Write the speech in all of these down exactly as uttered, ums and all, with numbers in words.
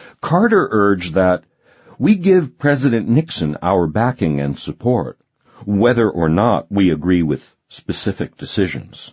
Carter urged that we give President Nixon our backing and support, whether or not we agree with specific decisions.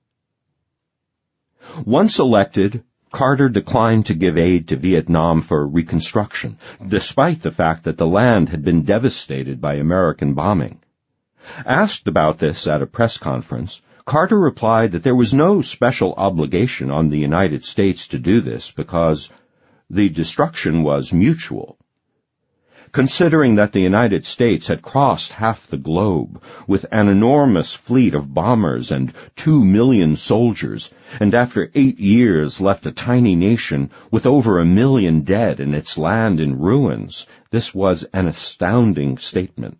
Once elected, Carter declined to give aid to Vietnam for reconstruction, despite the fact that the land had been devastated by American bombing. Asked about this at a press conference, Carter replied that there was no special obligation on the United States to do this because the destruction was mutual. Considering that the United States had crossed half the globe with an enormous fleet of bombers and two million soldiers, and after eight years left a tiny nation with over a million dead and its land in ruins, this was an astounding statement.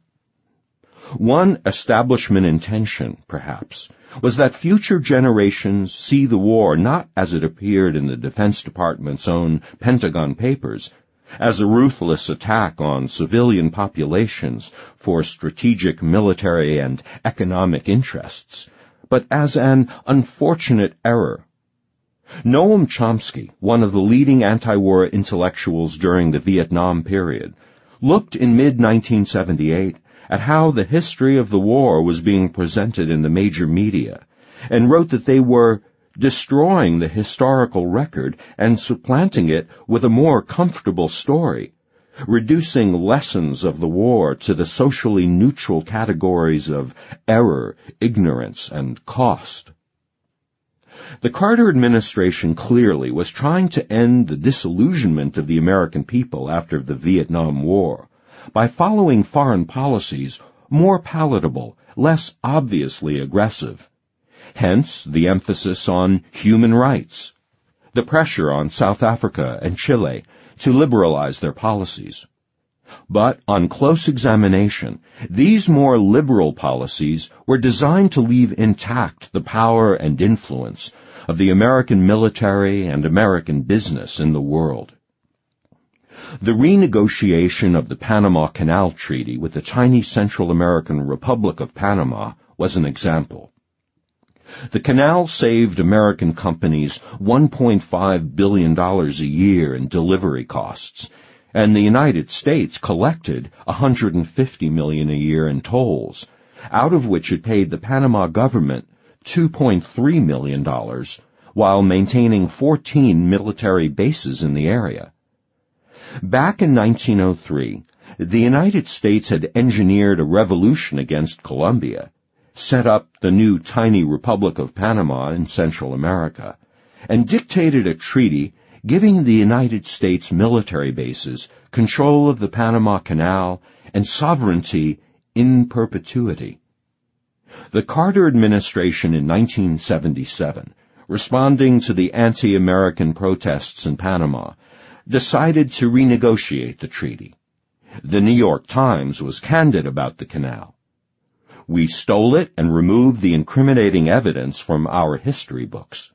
One establishment intention, perhaps, was that future generations see the war not as it appeared in the Defense Department's own Pentagon Papers, as a ruthless attack on civilian populations for strategic military and economic interests, but as an unfortunate error. Noam Chomsky, one of the leading anti-war intellectuals during the Vietnam period, looked in mid nineteen seventy-eight at how the history of the war was being presented in the major media, and wrote that they were destroying the historical record and supplanting it with a more comfortable story, reducing lessons of the war to the socially neutral categories of error, ignorance, and cost. The Carter administration clearly was trying to end the disillusionment of the American people after the Vietnam War by following foreign policies more palatable, less obviously aggressive. Hence, the emphasis on human rights, the pressure on South Africa and Chile to liberalize their policies. But on close examination, these more liberal policies were designed to leave intact the power and influence of the American military and American business in the world. The renegotiation of the Panama Canal Treaty with the tiny Central American Republic of Panama was an example. The canal saved American companies one point five billion dollars a year in delivery costs, and the United States collected one hundred fifty million dollars a year in tolls, out of which it paid the Panama government two point three million dollars, while maintaining fourteen military bases in the area. Back in nineteen oh three, the United States had engineered a revolution against Colombia, set up the new tiny Republic of Panama in Central America, and dictated a treaty giving the United States military bases control of the Panama Canal and sovereignty in perpetuity. The Carter administration in nineteen seventy-seven, responding to the anti-American protests in Panama, decided to renegotiate the treaty. The New York Times was candid about the canal. We stole it and removed the incriminating evidence from our history books.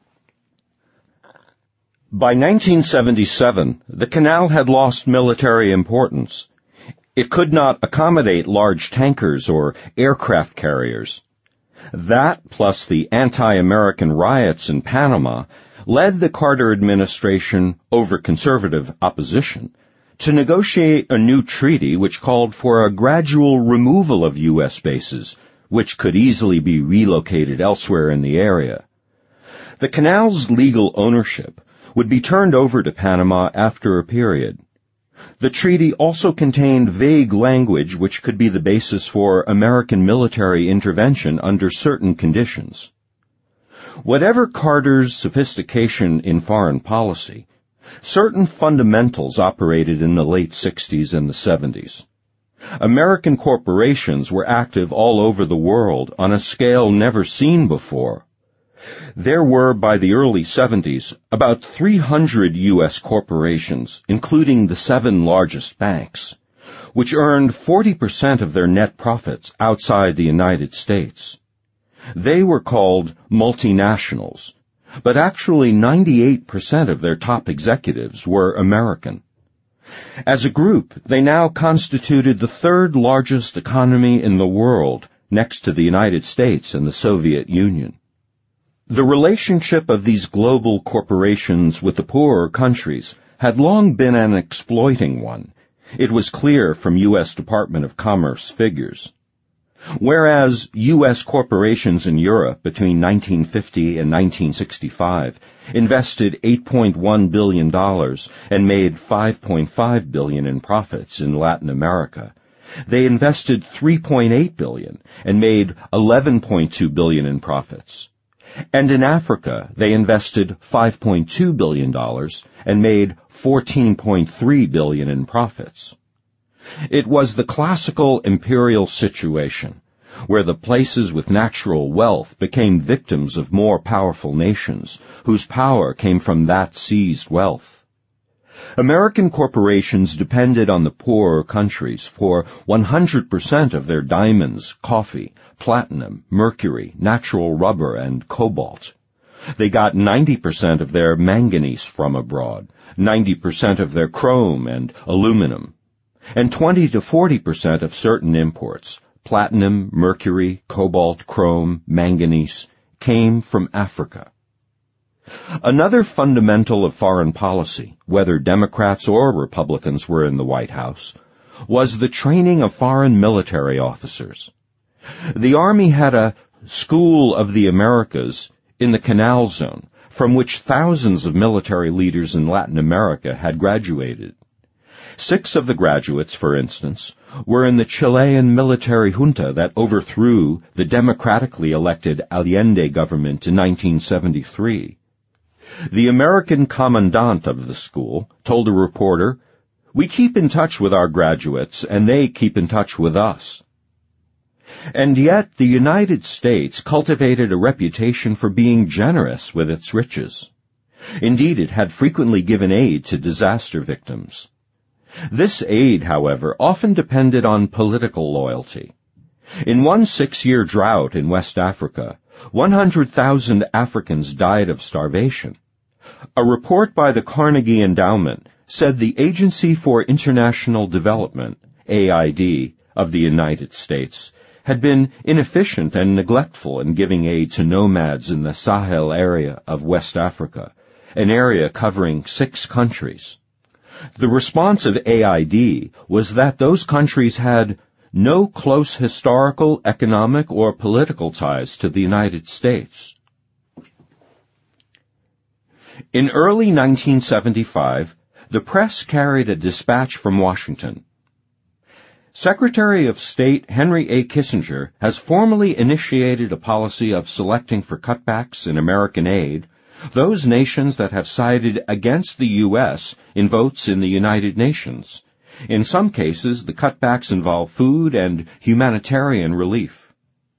By nineteen seventy-seven, the canal had lost military importance. It could not accommodate large tankers or aircraft carriers. That, plus the anti-American riots in Panama, led the Carter administration, over conservative opposition, to negotiate a new treaty which called for a gradual removal of U S bases, which could easily be relocated elsewhere in the area. The canal's legal ownership would be turned over to Panama after a period. The treaty also contained vague language which could be the basis for American military intervention under certain conditions. Whatever Carter's sophistication in foreign policy, certain fundamentals operated in the late sixties and the seventies. American corporations were active all over the world on a scale never seen before. There were, by the early seventies, about three hundred U S corporations, including the seven largest banks, which earned forty percent of their net profits outside the United States. They were called multinationals, but actually ninety-eight percent of their top executives were American. As a group, they now constituted the third largest economy in the world, next to the United States and the Soviet Union. The relationship of these global corporations with the poorer countries had long been an exploiting one. It was clear from U S Department of Commerce figures. Whereas U S corporations in Europe between nineteen fifty and nineteen sixty-five invested eight point one billion dollars and made five point five billion dollars in profits in Latin America, they invested three point eight billion dollars and made eleven point two billion dollars in profits. And in Africa, they invested five point two billion dollars and made fourteen point three billion dollars in profits. It was the classical imperial situation, where the places with natural wealth became victims of more powerful nations, whose power came from that seized wealth. American corporations depended on the poorer countries for one hundred percent of their diamonds, coffee, platinum, mercury, natural rubber, and cobalt. They got ninety percent of their manganese from abroad, ninety percent of their chrome and aluminum, and twenty to forty percent of certain imports, platinum, mercury, cobalt, chrome, manganese, came from Africa. Another fundamental of foreign policy, whether Democrats or Republicans were in the White House, was the training of foreign military officers. The Army had a School of the Americas in the Canal Zone, from which thousands of military leaders in Latin America had graduated. Six of the graduates, for instance, were in the Chilean military junta that overthrew the democratically elected Allende government in nineteen seventy-three. The American commandant of the school told a reporter, "We keep in touch with our graduates, and they keep in touch with us." And yet the United States cultivated a reputation for being generous with its riches. Indeed, it had frequently given aid to disaster victims. This aid, however, often depended on political loyalty. In one six-year drought in West Africa, one hundred thousand Africans died of starvation. A report by the Carnegie Endowment said the Agency for International Development, A I D, of the United States had been inefficient and neglectful in giving aid to nomads in the Sahel area of West Africa, an area covering six countries. The response of A I D was that those countries had no close historical, economic, or political ties to the United States. In early nineteen seventy-five, the press carried a dispatch from Washington. Secretary of State Henry A. Kissinger has formally initiated a policy of selecting for cutbacks in American aid those nations that have sided against the U S in votes in the United Nations. In some cases, the cutbacks involve food and humanitarian relief.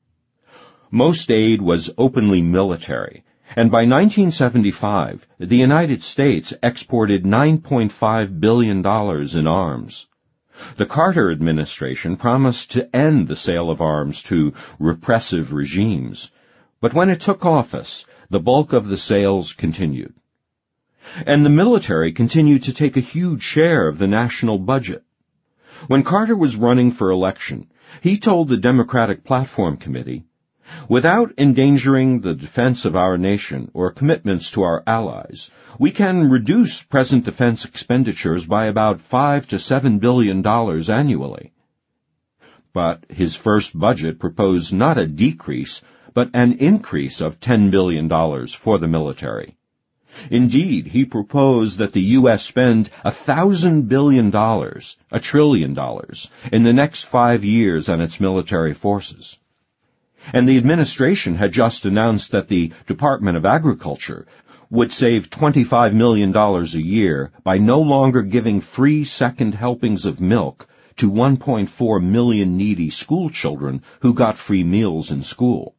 Most aid was openly military, and by nineteen seventy-five, the United States exported nine point five billion dollars in arms. The Carter administration promised to end the sale of arms to repressive regimes, but when it took office, the bulk of the sales continued. And the military continued to take a huge share of the national budget. When Carter was running for election, he told the Democratic Platform Committee, "Without endangering the defense of our nation or commitments to our allies, we can reduce present defense expenditures by about five to seven billion dollars annually." But his first budget proposed not a decrease, but an increase of ten billion dollars for the military. Indeed, he proposed that the U S spend a thousand billion dollars, a trillion dollars, in the next five years on its military forces. And the administration had just announced that the Department of Agriculture would save twenty-five million dollars a year by no longer giving free second helpings of milk to one point four million needy school children who got free meals in school.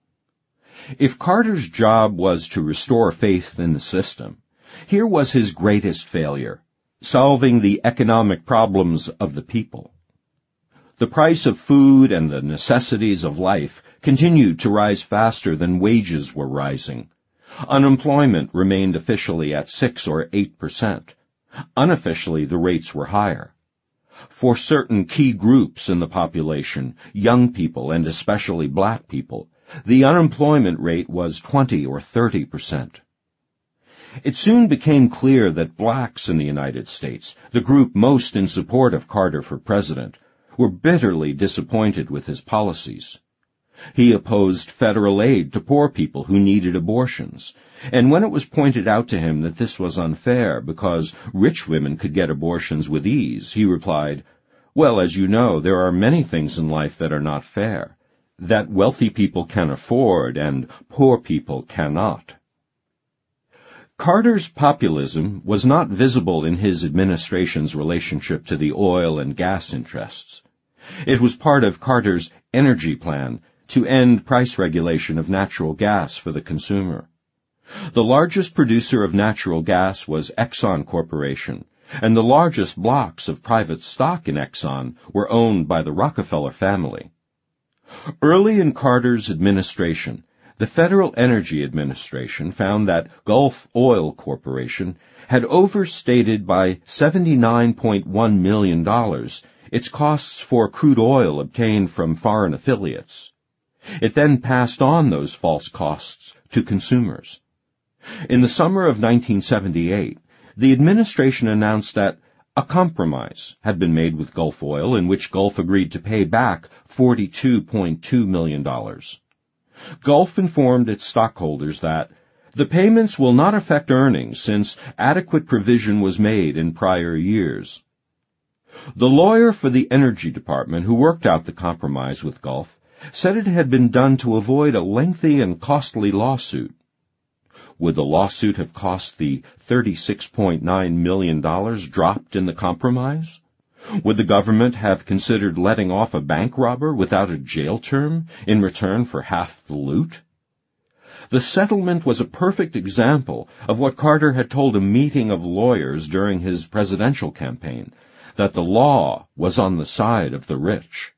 If Carter's job was to restore faith in the system, here was his greatest failure, solving the economic problems of the people. The price of food and the necessities of life continued to rise faster than wages were rising. Unemployment remained officially at six or eight percent. Unofficially, the rates were higher. For certain key groups in the population, young people and especially black people, the unemployment rate was twenty or thirty percent. It soon became clear that blacks in the United States, the group most in support of Carter for president, were bitterly disappointed with his policies. He opposed federal aid to poor people who needed abortions, and when it was pointed out to him that this was unfair because rich women could get abortions with ease, he replied, "Well, as you know, there are many things in life that are not fair, that wealthy people can afford and poor people cannot." Carter's populism was not visible in his administration's relationship to the oil and gas interests. It was part of Carter's energy plan to end price regulation of natural gas for the consumer. The largest producer of natural gas was Exxon Corporation, and the largest blocks of private stock in Exxon were owned by the Rockefeller family. Early in Carter's administration, the Federal Energy Administration found that Gulf Oil Corporation had overstated by seventy-nine point one million dollars its costs for crude oil obtained from foreign affiliates. It then passed on those false costs to consumers. In the summer of nineteen seventy-eight, the administration announced that a compromise had been made with Gulf Oil in which Gulf agreed to pay back forty-two point two million dollars. Gulf informed its stockholders that the payments will not affect earnings since adequate provision was made in prior years. The lawyer for the Energy Department who worked out the compromise with Gulf said it had been done to avoid a lengthy and costly lawsuit. Would the lawsuit have cost the thirty-six point nine million dollars dropped in the compromise? Would the government have considered letting off a bank robber without a jail term in return for half the loot? The settlement was a perfect example of what Carter had told a meeting of lawyers during his presidential campaign, that the law was on the side of the rich.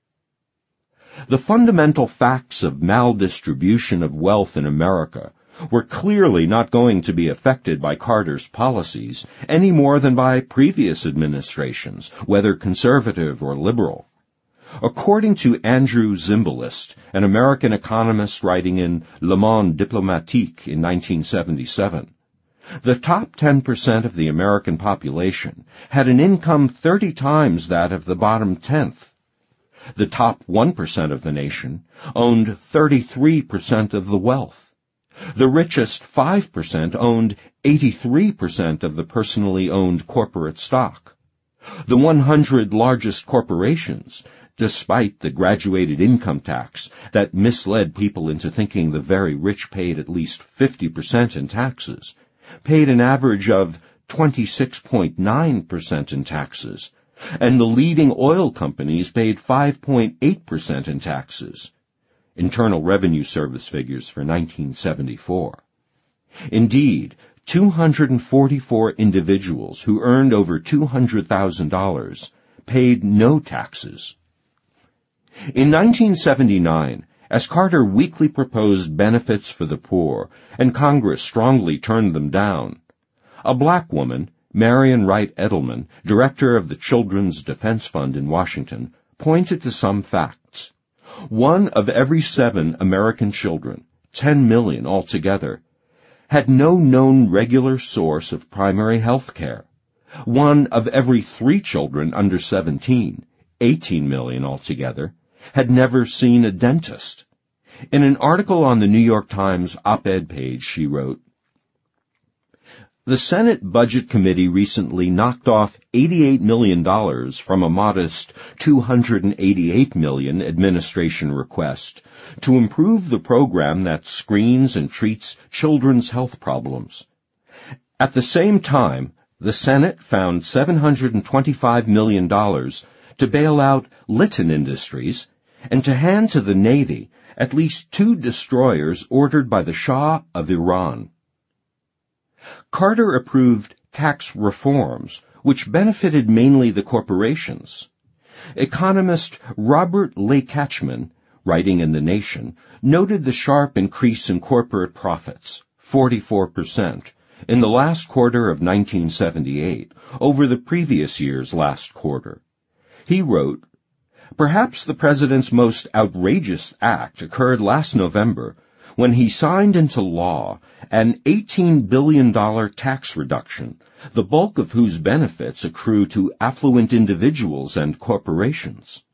The fundamental facts of maldistribution of wealth in America were clearly not going to be affected by Carter's policies any more than by previous administrations, whether conservative or liberal. According to Andrew Zimbalist, an American economist writing in Le Monde Diplomatique in nineteen seventy-seven, the top ten percent of the American population had an income thirty times that of the bottom tenth. The top one percent of the nation owned thirty-three percent of the wealth. The richest five percent owned eighty-three percent of the personally owned corporate stock. The one hundred largest corporations, despite the graduated income tax that misled people into thinking the very rich paid at least fifty percent in taxes, paid an average of twenty-six point nine percent in taxes, and the leading oil companies paid five point eight percent in taxes. Internal Revenue Service figures for nineteen seventy-four. Indeed, two hundred forty-four individuals who earned over two hundred thousand dollars paid no taxes. In nineteen seventy-nine, as Carter weekly proposed benefits for the poor, and Congress strongly turned them down, a black woman, Marian Wright Edelman, director of the Children's Defense Fund in Washington, pointed to some facts. One of every seven American children, ten million altogether, had no known regular source of primary health care. One of every three children under seventeen, eighteen million altogether, had never seen a dentist. In an article on the New York Times op-ed page, she wrote, "The Senate Budget Committee recently knocked off eighty-eight million dollars from a modest two hundred eighty-eight million dollars administration request to improve the program that screens and treats children's health problems. At the same time, the Senate found seven hundred twenty-five million dollars to bail out Litton Industries and to hand to the Navy at least two destroyers ordered by the Shah of Iran." Carter approved tax reforms, which benefited mainly the corporations. Economist Robert Lay-Catchman, writing in The Nation, noted the sharp increase in corporate profits, forty-four percent, in the last quarter of nineteen seventy-eight over the previous year's last quarter. He wrote, "Perhaps the President's most outrageous act occurred last November when he signed into law an eighteen billion dollars tax reduction, the bulk of whose benefits accrue to affluent individuals and corporations.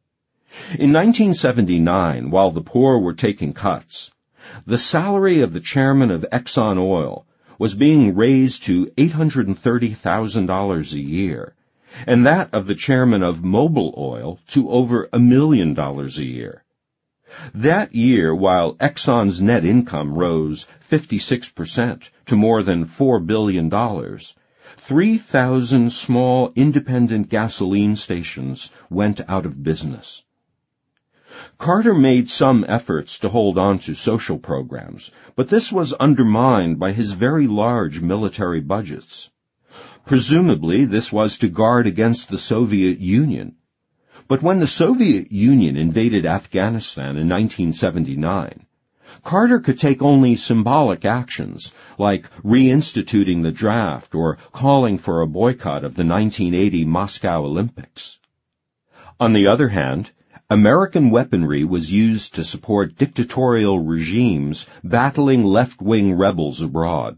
In nineteen seventy-nine, while the poor were taking cuts, the salary of the chairman of Exxon Oil was being raised to eight hundred thirty thousand dollars a year, and that of the chairman of Mobil Oil to over a million dollars a year. That year, while Exxon's net income rose fifty-six percent to more than four billion dollars, three thousand small independent gasoline stations went out of business. Carter made some efforts to hold on to social programs, but this was undermined by his very large military budgets. Presumably, this was to guard against the Soviet Union. But when the Soviet Union invaded Afghanistan in nineteen seventy-nine, Carter could take only symbolic actions, like reinstituting the draft or calling for a boycott of the nineteen eighty Moscow Olympics. On the other hand, American weaponry was used to support dictatorial regimes battling left-wing rebels abroad.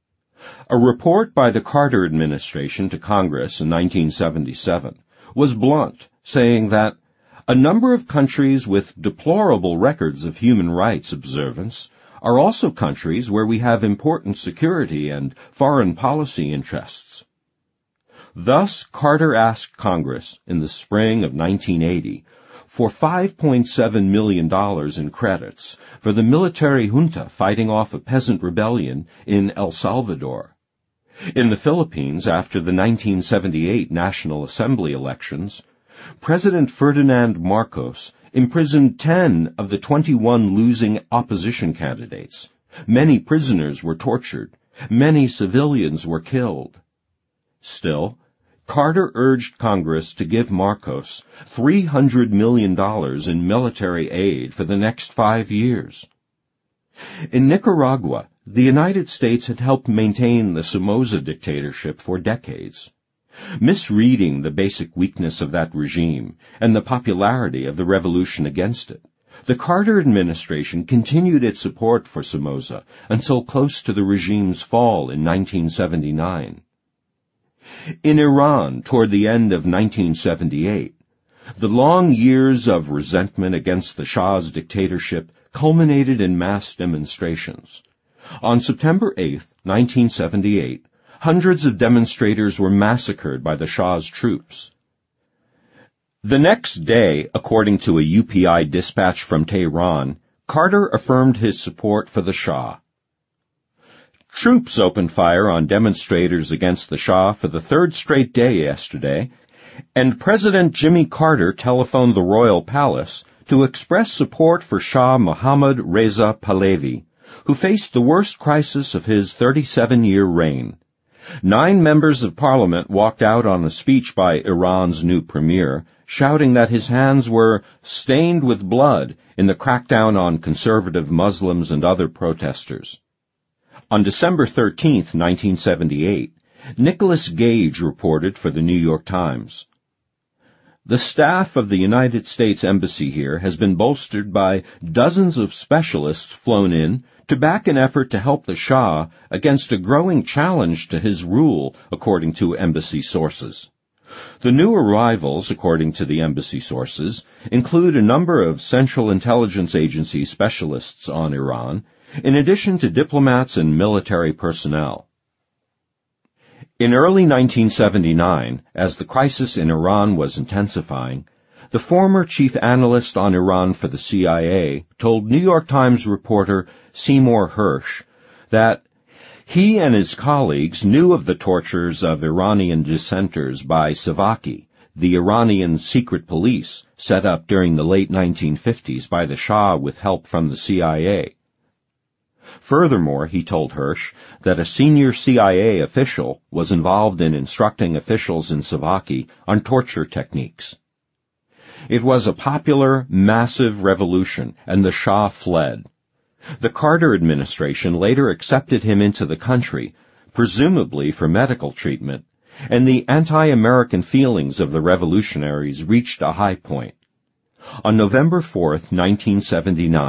A report by the Carter administration to Congress in nineteen seventy-seven was blunt, saying that a number of countries with deplorable records of human rights observance are also countries where we have important security and foreign policy interests. Thus, Carter asked Congress in the spring of nineteen eighty for five point seven million dollars in credits for the military junta fighting off a peasant rebellion in El Salvador. In the Philippines, after the nineteen seventy-eight National Assembly elections, President Ferdinand Marcos imprisoned ten of the twenty-one losing opposition candidates. Many prisoners were tortured. Many civilians were killed. Still, Carter urged Congress to give Marcos three hundred million dollars in military aid for the next five years. In Nicaragua, the United States had helped maintain the Somoza dictatorship for decades. Misreading the basic weakness of that regime and the popularity of the revolution against it, the Carter administration continued its support for Somoza until close to the regime's fall in nineteen seventy-nine. In Iran, toward the end of nineteen seventy-eight, the long years of resentment against the Shah's dictatorship culminated in mass demonstrations. On September eighth, nineteen seventy-eight, hundreds of demonstrators were massacred by the Shah's troops. The next day, according to a U P I dispatch from Tehran, Carter affirmed his support for the Shah. Troops opened fire on demonstrators against the Shah for the third straight day yesterday, and President Jimmy Carter telephoned the Royal Palace to express support for Shah Mohammad Reza Pahlavi, who faced the worst crisis of his thirty-seven-year reign. Nine members of parliament walked out on a speech by Iran's new premier, shouting that his hands were stained with blood in the crackdown on conservative Muslims and other protesters. On December thirteenth, nineteen seventy-eight, Nicholas Gage reported for the New York Times. The staff of the United States Embassy here has been bolstered by dozens of specialists flown in to back an effort to help the Shah against a growing challenge to his rule, according to embassy sources. The new arrivals, according to the embassy sources, include a number of Central Intelligence Agency specialists on Iran, in addition to diplomats and military personnel. In early nineteen seventy-nine, as the crisis in Iran was intensifying, the former chief analyst on Iran for the C I A told New York Times reporter Seymour Hersh that he and his colleagues knew of the tortures of Iranian dissenters by Savaki, the Iranian secret police set up during the late nineteen fifties by the Shah with help from the C I A. Furthermore, he told Hersh that a senior C I A official was involved in instructing officials in Savaki on torture techniques. It was a popular, massive revolution, and the Shah fled. The Carter administration later accepted him into the country, presumably for medical treatment, and the anti-American feelings of the revolutionaries reached a high point. On November fourth, nineteen seventy-nine,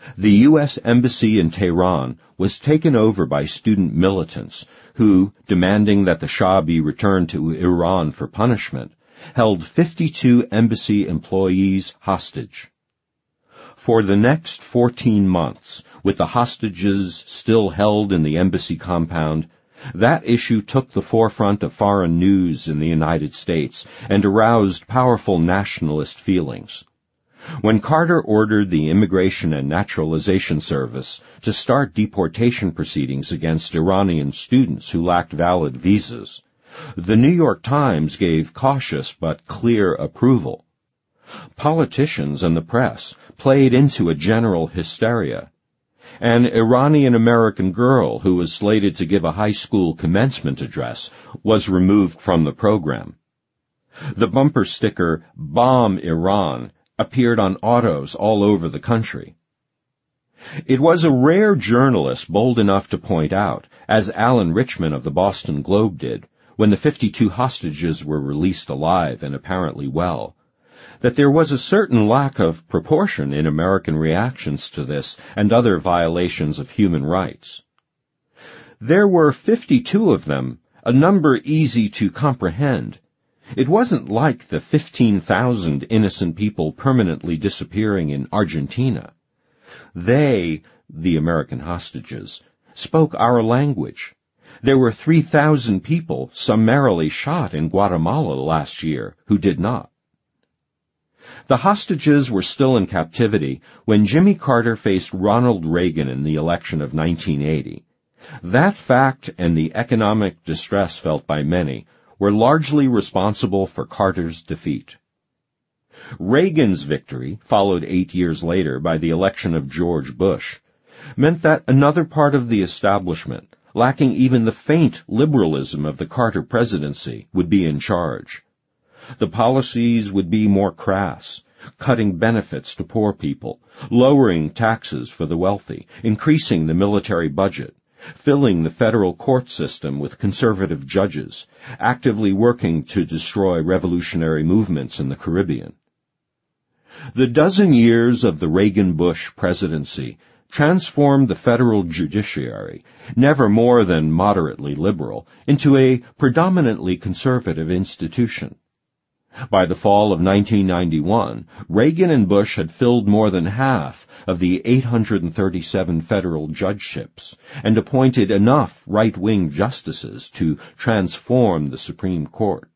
The U S Embassy in Tehran was taken over by student militants who, demanding that the Shah be returned to Iran for punishment, held fifty-two embassy employees hostage. For the next fourteen months, with the hostages still held in the embassy compound, that issue took the forefront of foreign news in the United States and aroused powerful nationalist feelings. When Carter ordered the Immigration and Naturalization Service to start deportation proceedings against Iranian students who lacked valid visas, the New York Times gave cautious but clear approval. Politicians and the press played into a general hysteria. An Iranian-American girl who was slated to give a high school commencement address was removed from the program. The bumper sticker, "Bomb Iran," appeared on autos all over the country. It was a rare journalist bold enough to point out, as Alan Richman of the Boston Globe did, when the fifty-two hostages were released alive and apparently well, that there was a certain lack of proportion in American reactions to this and other violations of human rights. There were fifty-two of them, a number easy to comprehend. It wasn't like the fifteen thousand innocent people permanently disappearing in Argentina. They, the American hostages, spoke our language. There were three thousand people summarily shot in Guatemala last year who did not. The hostages were still in captivity when Jimmy Carter faced Ronald Reagan in the election of nineteen eighty. That fact and the economic distress felt by many were largely responsible for Carter's defeat. Reagan's victory, followed eight years later by the election of George Bush, meant that another part of the establishment, lacking even the faint liberalism of the Carter presidency, would be in charge. The policies would be more crass, cutting benefits to poor people, lowering taxes for the wealthy, increasing the military budget, filling the federal court system with conservative judges, actively working to destroy revolutionary movements in the Caribbean. The dozen years of the Reagan-Bush presidency transformed the federal judiciary, never more than moderately liberal, into a predominantly conservative institution. By the fall of nineteen ninety-one, Reagan and Bush had filled more than half of the eight hundred thirty-seven federal judgeships and appointed enough right-wing justices to transform the Supreme Court.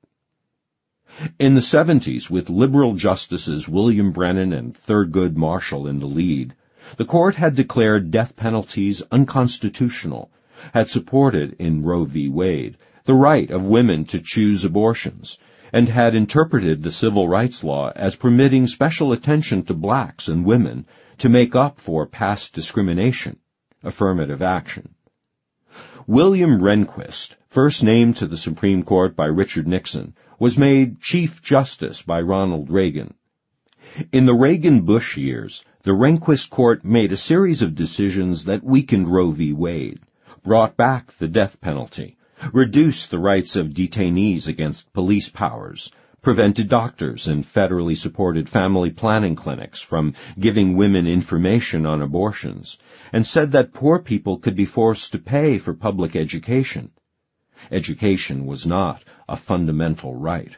In the seventies, with liberal justices William Brennan and Thurgood Marshall in the lead, the court had declared death penalties unconstitutional, had supported, in Roe v. Wade, the right of women to choose abortions, and had interpreted the civil rights law as permitting special attention to blacks and women to make up for past discrimination, affirmative action. William Rehnquist, first named to the Supreme Court by Richard Nixon, was made Chief Justice by Ronald Reagan. In the Reagan-Bush years, the Rehnquist Court made a series of decisions that weakened Roe v. Wade, brought back the death penalty, reduced the rights of detainees against police powers, prevented doctors and federally supported family planning clinics from giving women information on abortions, and said that poor people could be forced to pay for public education. Education was not a fundamental right.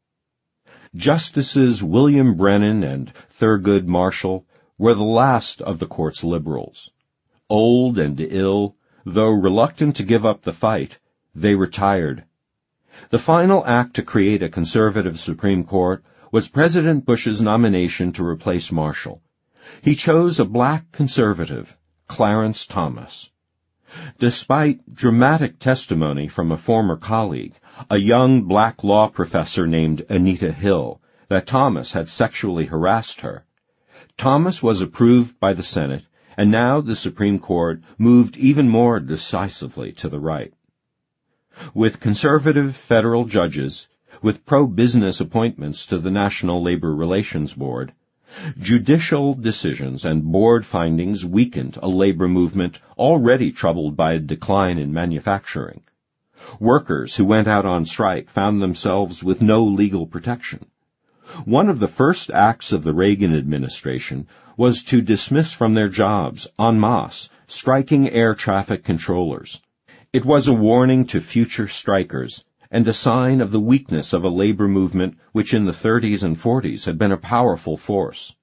Justices William Brennan and Thurgood Marshall were the last of the court's liberals. Old and ill, though reluctant to give up the fight, they retired. The final act to create a conservative Supreme Court was President Bush's nomination to replace Marshall. He chose a black conservative, Clarence Thomas. Despite dramatic testimony from a former colleague, a young black law professor named Anita Hill, that Thomas had sexually harassed her, Thomas was approved by the Senate, and now the Supreme Court moved even more decisively to the right. With conservative federal judges, with pro-business appointments to the National Labor Relations Board, judicial decisions and board findings weakened a labor movement already troubled by a decline in manufacturing. Workers who went out on strike found themselves with no legal protection. One of the first acts of the Reagan administration was to dismiss from their jobs, en masse, striking air traffic controllers. It was a warning to future strikers and a sign of the weakness of a labor movement which in the thirties and forties had been a powerful force.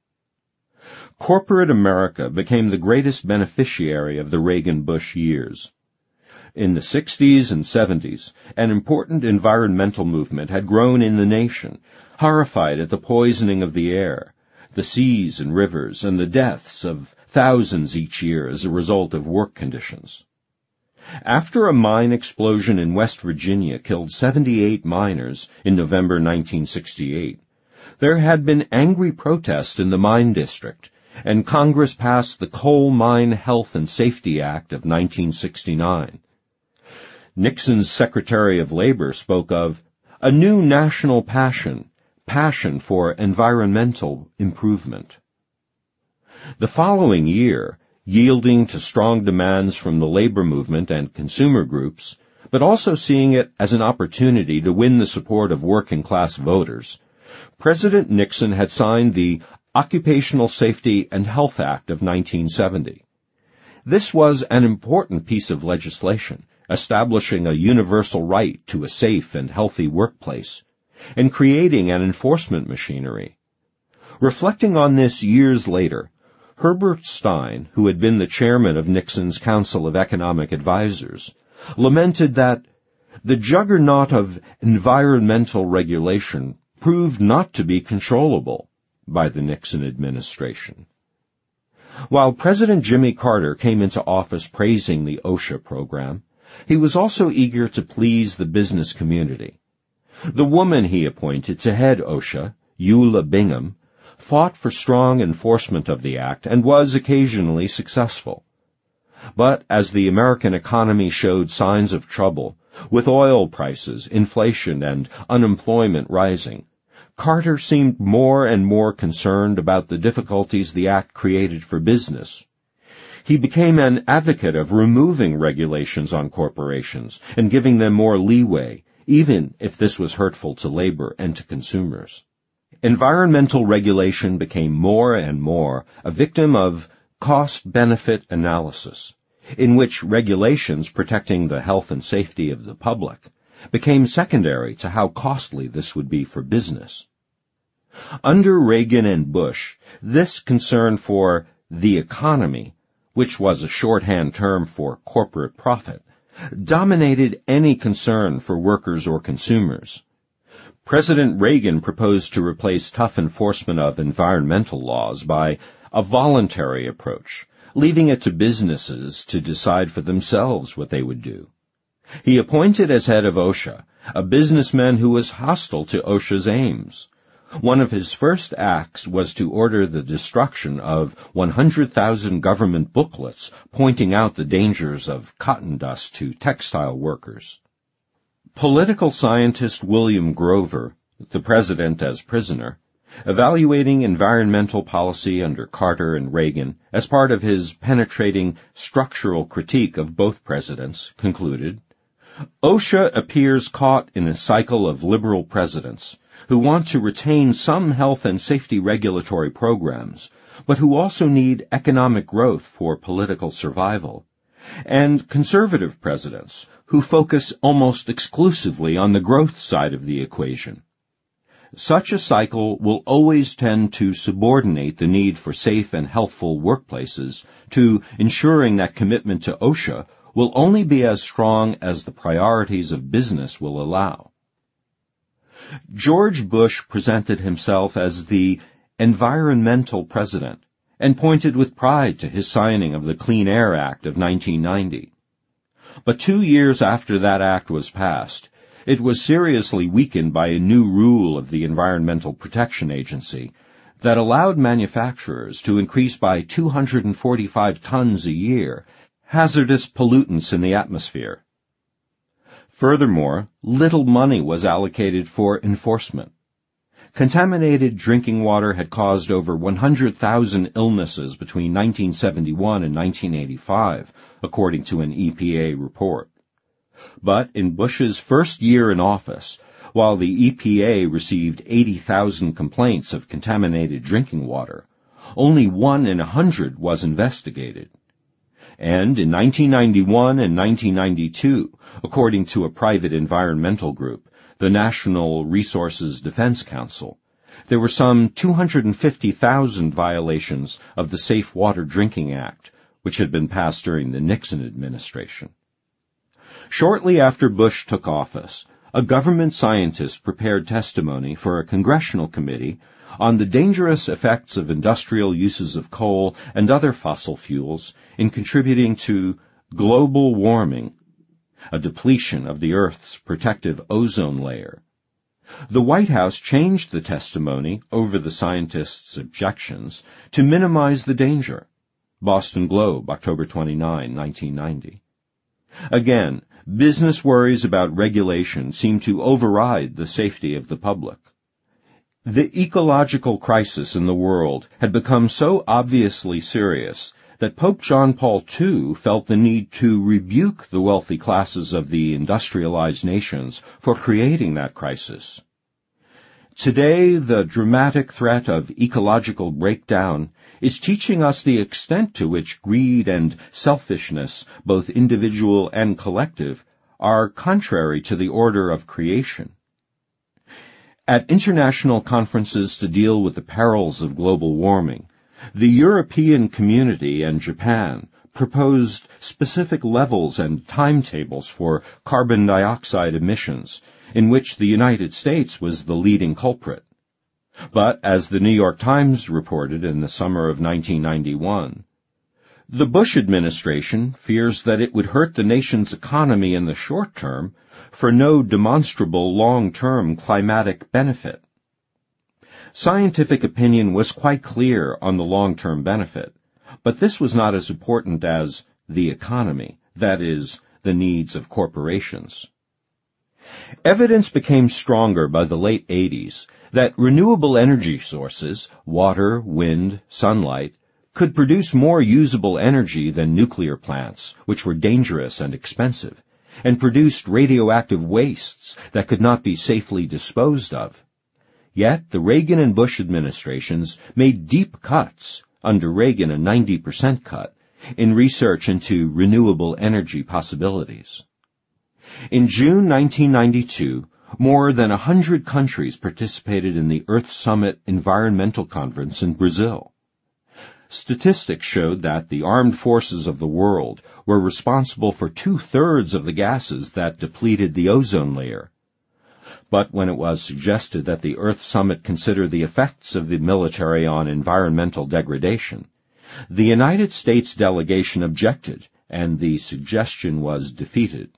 Corporate America became the greatest beneficiary of the Reagan-Bush years. In the sixties and seventies, an important environmental movement had grown in the nation, horrified at the poisoning of the air, the seas and rivers, and the deaths of thousands each year as a result of work conditions. After a mine explosion in West Virginia killed seventy-eight miners in November nineteen sixty-eight, there had been angry protest in the mine district, and Congress passed the Coal Mine Health and Safety Act of nineteen sixty-nine. Nixon's Secretary of Labor spoke of a new national passion, passion for environmental improvement. The following year, yielding to strong demands from the labor movement and consumer groups, but also seeing it as an opportunity to win the support of working-class voters, President Nixon had signed the Occupational Safety and Health Act of nineteen seventy. This was an important piece of legislation, establishing a universal right to a safe and healthy workplace, and creating an enforcement machinery. Reflecting on this years later, Herbert Stein, who had been the chairman of Nixon's Council of Economic Advisers, lamented that the juggernaut of environmental regulation proved not to be controllable by the Nixon administration. While President Jimmy Carter came into office praising the OSHA program, he was also eager to please the business community. The woman he appointed to head OSHA, Eula Bingham, fought for strong enforcement of the act and was occasionally successful. But as the American economy showed signs of trouble, with oil prices, inflation, and unemployment rising, Carter seemed more and more concerned about the difficulties the act created for business. He became an advocate of removing regulations on corporations and giving them more leeway, even if this was hurtful to labor and to consumers. Environmental regulation became more and more a victim of cost-benefit analysis, in which regulations protecting the health and safety of the public became secondary to how costly this would be for business. Under Reagan and Bush, this concern for the economy, which was a shorthand term for corporate profit, dominated any concern for workers or consumers. President Reagan proposed to replace tough enforcement of environmental laws by a voluntary approach, leaving it to businesses to decide for themselves what they would do. He appointed as head of OSHA a businessman who was hostile to OSHA's aims. One of his first acts was to order the destruction of one hundred thousand government booklets pointing out the dangers of cotton dust to textile workers. Political scientist William Grover, the president as prisoner, evaluating environmental policy under Carter and Reagan as part of his penetrating structural critique of both presidents, concluded, OSHA appears caught in a cycle of liberal presidents who want to retain some health and safety regulatory programs, but who also need economic growth for political survival, and conservative presidents who focus almost exclusively on the growth side of the equation. Such a cycle will always tend to subordinate the need for safe and healthful workplaces to ensuring that commitment to OSHA will only be as strong as the priorities of business will allow. George Bush presented himself as the environmental president and pointed with pride to his signing of the Clean Air Act of nineteen ninety. But two years after that act was passed, it was seriously weakened by a new rule of the Environmental Protection Agency that allowed manufacturers to increase by two hundred forty-five tons a year hazardous pollutants in the atmosphere. Furthermore, little money was allocated for enforcement. Contaminated drinking water had caused over one hundred thousand illnesses between nineteen seventy-one and nineteen eighty-five, according to an E P A report. But in Bush's first year in office, while the E P A received eighty thousand complaints of contaminated drinking water, only one in a hundred was investigated. And in nineteen ninety-one and nineteen ninety-two, according to a private environmental group, the National Resources Defense Council, there were some two hundred fifty thousand violations of the Safe Water Drinking Act, which had been passed during the Nixon administration. Shortly after Bush took office, a government scientist prepared testimony for a congressional committee on the dangerous effects of industrial uses of coal and other fossil fuels in contributing to global warming, a depletion of the Earth's protective ozone layer. The White House changed the testimony over the scientist's objections to minimize the danger. Boston Globe, October twenty-ninth, nineteen ninety. Again, business worries about regulation seem to override the safety of the public. The ecological crisis in the world had become so obviously serious that Pope John Paul the Second felt the need to rebuke the wealthy classes of the industrialized nations for creating that crisis. Today, the dramatic threat of ecological breakdown is teaching us the extent to which greed and selfishness, both individual and collective, are contrary to the order of creation. At international conferences to deal with the perils of global warming, the European community and Japan proposed specific levels and timetables for carbon dioxide emissions, in which the United States was the leading culprit. But, as the New York Times reported in the summer of nineteen ninety-one, the Bush administration fears that it would hurt the nation's economy in the short term for no demonstrable long-term climatic benefit. Scientific opinion was quite clear on the long-term benefit, but this was not as important as the economy, that is, the needs of corporations. Evidence became stronger by the late eighties that renewable energy sources, water, wind, sunlight, could produce more usable energy than nuclear plants, which were dangerous and expensive, and produced radioactive wastes that could not be safely disposed of. Yet the Reagan and Bush administrations made deep cuts, under Reagan a ninety percent cut, in research into renewable energy possibilities. In June nineteen ninety-two, more than a hundred countries participated in the Earth Summit Environmental Conference in Brazil. Statistics showed that the armed forces of the world were responsible for two-thirds of the gases that depleted the ozone layer. But when it was suggested that the Earth Summit consider the effects of the military on environmental degradation, the United States delegation objected, and the suggestion was defeated.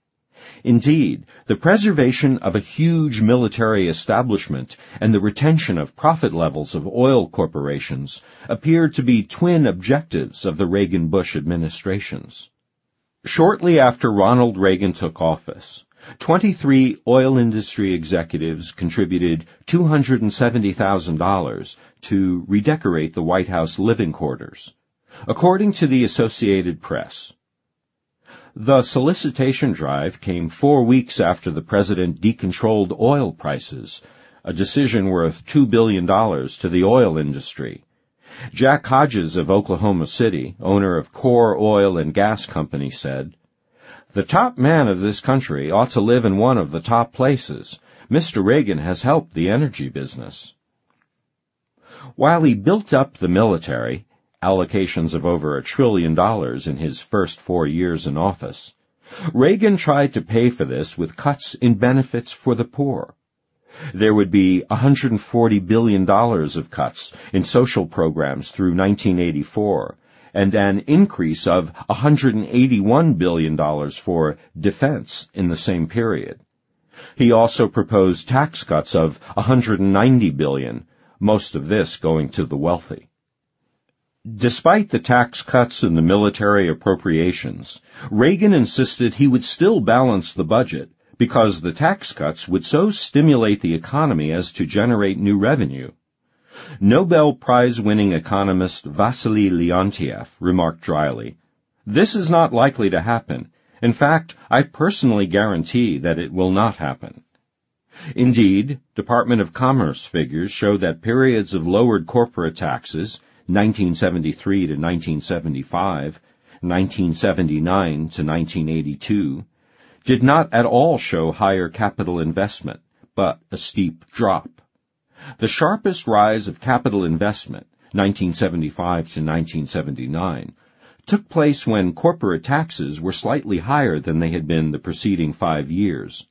Indeed, the preservation of a huge military establishment and the retention of profit levels of oil corporations appeared to be twin objectives of the Reagan-Bush administrations. Shortly after Ronald Reagan took office, twenty-three oil industry executives contributed two hundred seventy thousand dollars to redecorate the White House living quarters, according to the Associated Press. The solicitation drive came four weeks after the president decontrolled oil prices, a decision worth two billion dollars to the oil industry. Jack Hodges of Oklahoma City, owner of Core Oil and Gas Company, said, "The top man of this country ought to live in one of the top places. Mister Reagan has helped the energy business." While he built up the military, allocations of over a trillion dollars in his first four years in office, Reagan tried to pay for this with cuts in benefits for the poor. There would be one hundred forty billion dollars of cuts in social programs through nineteen eighty-four, and an increase of one hundred eighty-one billion dollars for defense in the same period. He also proposed tax cuts of one hundred ninety billion dollars, most of this going to the wealthy. Despite the tax cuts and the military appropriations, Reagan insisted he would still balance the budget because the tax cuts would so stimulate the economy as to generate new revenue. Nobel Prize-winning economist Wassily Leontief remarked dryly, "This is not likely to happen. In fact, I personally guarantee that it will not happen." Indeed, Department of Commerce figures show that periods of lowered corporate taxes, nineteen seventy-three to nineteen seventy-five, nineteen seventy-nine to nineteen eighty-two, did not at all show higher capital investment, but a steep drop. The sharpest rise of capital investment, nineteen seventy-five to nineteen seventy-nine, took place when corporate taxes were slightly higher than they had been the preceding five years.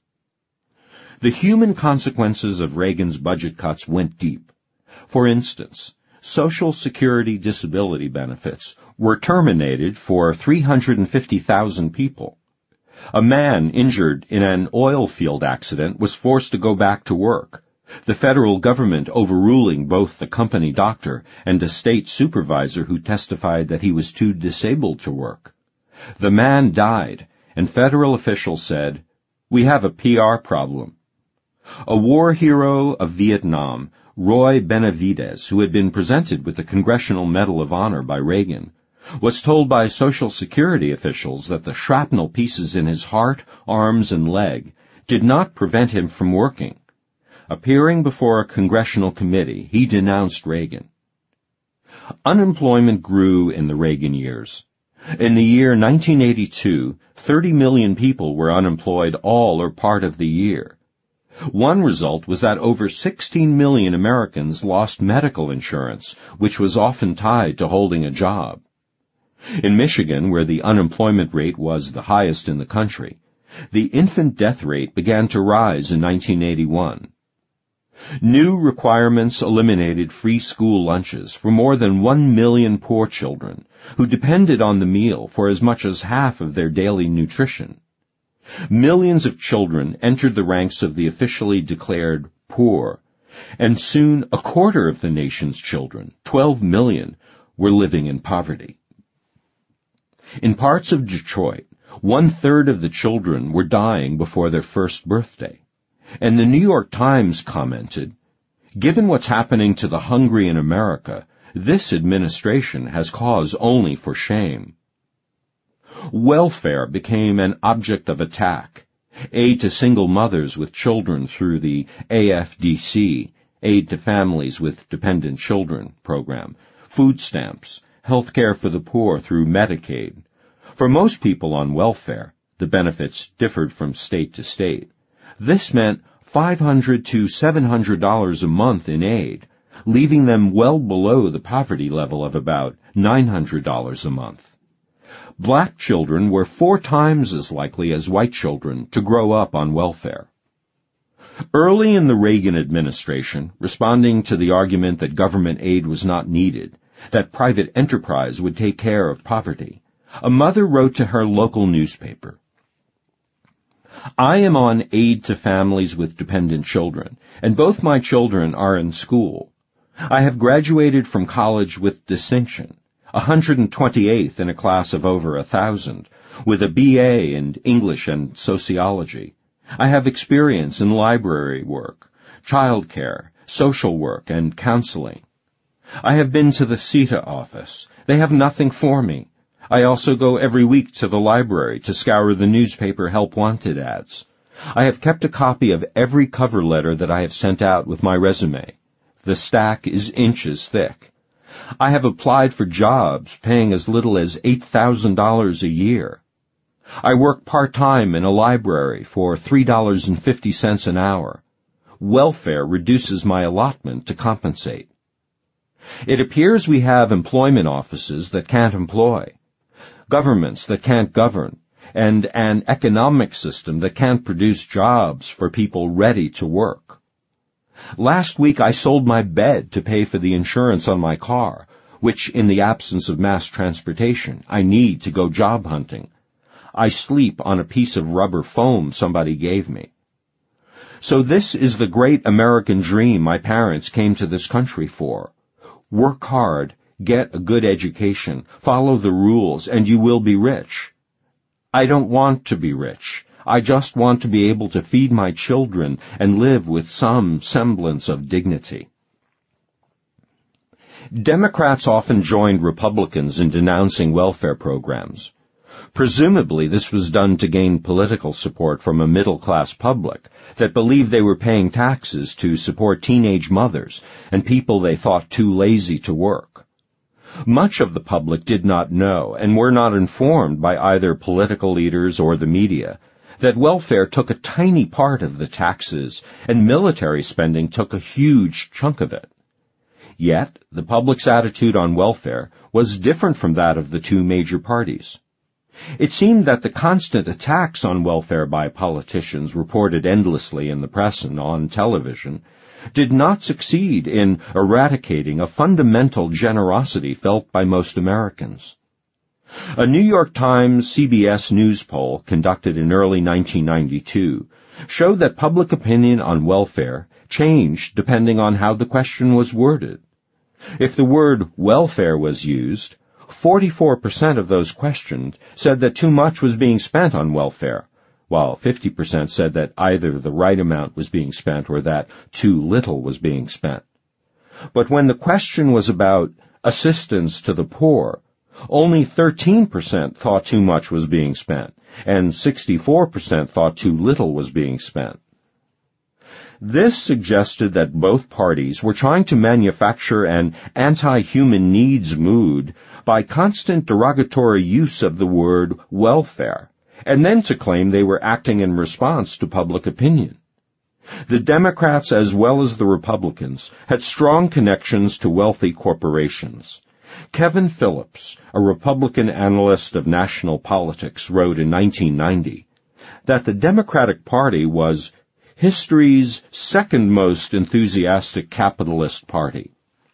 The human consequences of Reagan's budget cuts went deep. For instance, Social Security disability benefits were terminated for three hundred fifty thousand people. A man injured in an oil field accident was forced to go back to work, the federal government overruling both the company doctor and a state supervisor who testified that he was too disabled to work. The man died, and federal officials said, "We have a P R problem." A war hero of Vietnam, Roy Benavidez, who had been presented with the Congressional Medal of Honor by Reagan, was told by Social Security officials that the shrapnel pieces in his heart, arms, and leg did not prevent him from working. Appearing before a congressional committee, he denounced Reagan. Unemployment grew in the Reagan years. In the year nineteen eighty-two, thirty million people were unemployed all or part of the year. One result was that over sixteen million Americans lost medical insurance, which was often tied to holding a job. In Michigan, where the unemployment rate was the highest in the country, the infant death rate began to rise in nineteen eighty-one. New requirements eliminated free school lunches for more than one million poor children, who depended on the meal for as much as half of their daily nutrition. Millions of children entered the ranks of the officially declared poor, and soon a quarter of the nation's children, twelve million, were living in poverty. In parts of Detroit, one-third of the children were dying before their first birthday, and the New York Times commented, "Given what's happening to the hungry in America, this administration has cause only for shame." Welfare became an object of attack. Aid to single mothers with children through the A F D C, Aid to Families with Dependent Children program, food stamps, health care for the poor through Medicaid. For most people on welfare, the benefits differed from state to state. This meant five hundred to seven hundred dollars a month in aid, leaving them well below the poverty level of about nine hundred dollars a month. Black children were four times as likely as white children to grow up on welfare. Early in the Reagan administration, responding to the argument that government aid was not needed, that private enterprise would take care of poverty, a mother wrote to her local newspaper, "I am on Aid to Families with Dependent Children, and both my children are in school. I have graduated from college with distinction, one hundred twenty-eighth in a class of over a thousand, with a B A in English and sociology. I have experience in library work, child care, social work, and counseling. I have been to the CETA office. They have nothing for me. I also go every week to the library to scour the newspaper Help Wanted ads. I have kept a copy of every cover letter that I have sent out with my resume. The stack is inches thick. I have applied for jobs paying as little as eight thousand dollars a year. I work part-time in a library for three dollars and fifty cents an hour. Welfare reduces my allotment to compensate. It appears we have employment offices that can't employ, governments that can't govern, and an economic system that can't produce jobs for people ready to work. Last week I sold my bed to pay for the insurance on my car, which, in the absence of mass transportation, I need to go job hunting. I sleep on a piece of rubber foam somebody gave me. So this is the great American dream my parents came to this country for. Work hard, get a good education, follow the rules, and you will be rich. I don't want to be rich. I just want to be able to feed my children and live with some semblance of dignity. Democrats often joined Republicans in denouncing welfare programs. Presumably, this was done to gain political support from a middle-class public that believed they were paying taxes to support teenage mothers and people they thought too lazy to work. Much of the public did not know and were not informed by either political leaders or the media that welfare took a tiny part of the taxes and military spending took a huge chunk of it. Yet, the public's attitude on welfare was different from that of the two major parties. It seemed that the constant attacks on welfare by politicians reported endlessly in the press and on television did not succeed in eradicating a fundamental generosity felt by most Americans. A New York Times C B S News poll conducted in early nineteen ninety-two showed that public opinion on welfare changed depending on how the question was worded. If the word welfare was used, forty-four percent of those questioned said that too much was being spent on welfare, while fifty percent said that either the right amount was being spent or that too little was being spent. But when the question was about assistance to the poor, only thirteen percent thought too much was being spent, and sixty-four percent thought too little was being spent. This suggested that both parties were trying to manufacture an anti-human needs mood by constant derogatory use of the word welfare, and then to claim they were acting in response to public opinion. The Democrats as well as the Republicans had strong connections to wealthy corporations. Kevin Phillips, a Republican analyst of national politics, wrote in nineteen ninety that the Democratic Party was history's second most enthusiastic capitalist party.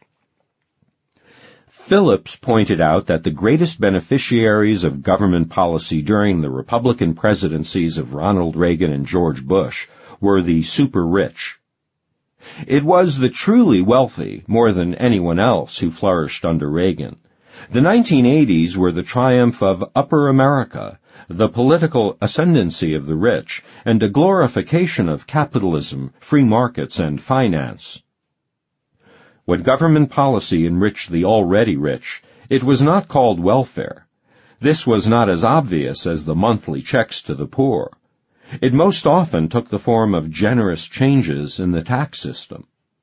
Phillips pointed out that the greatest beneficiaries of government policy during the Republican presidencies of Ronald Reagan and George Bush were the super-rich. It was the truly wealthy, more than anyone else, who flourished under Reagan. The nineteen eighties were the triumph of Upper America, the political ascendancy of the rich, and a glorification of capitalism, free markets, and finance. When government policy enriched the already rich, it was not called welfare. This was not as obvious as the monthly checks to the poor. It most often took the form of generous changes in the tax system.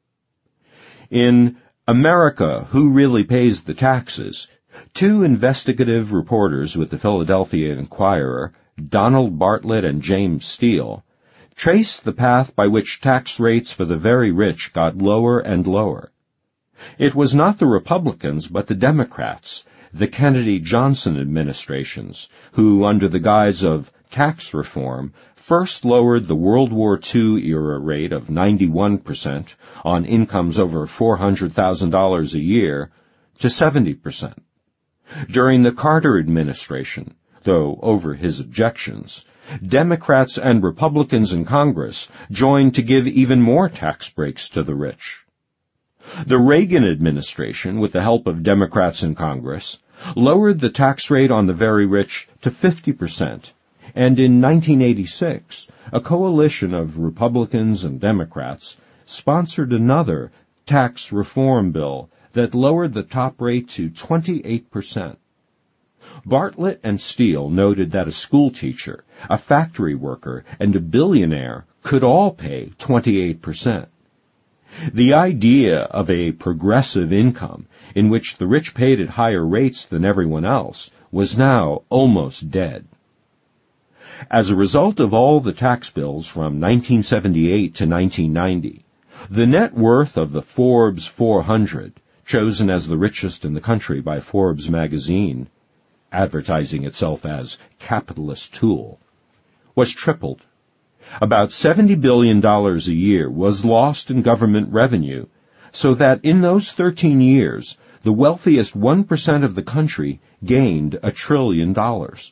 In America, Who Really Pays the Taxes?, two investigative reporters with the Philadelphia Inquirer, Donald Bartlett and James Steele, traced the path by which tax rates for the very rich got lower and lower. It was not the Republicans, but the Democrats, the Kennedy-Johnson administrations, who, under the guise of tax reform, first lowered the World War Two era rate of ninety-one percent on incomes over four hundred thousand dollars a year to seventy percent. During the Carter administration, though over his objections, Democrats and Republicans in Congress joined to give even more tax breaks to the rich. The Reagan administration, with the help of Democrats in Congress, lowered the tax rate on the very rich to fifty percent, and in nineteen eighty-six, a coalition of Republicans and Democrats sponsored another tax reform bill that lowered the top rate to twenty-eight percent. Bartlett and Steele noted that a schoolteacher, a factory worker, and a billionaire could all pay twenty-eight percent. The idea of a progressive income in which the rich paid at higher rates than everyone else was now almost dead. As a result of all the tax bills from nineteen seventy-eight to nineteen ninety, the net worth of the Forbes four hundred, chosen as the richest in the country by Forbes magazine, advertising itself as capitalist tool, was tripled. About seventy billion dollars a year was lost in government revenue, so that in those thirteen years, the wealthiest one percent of the country gained a trillion dollars.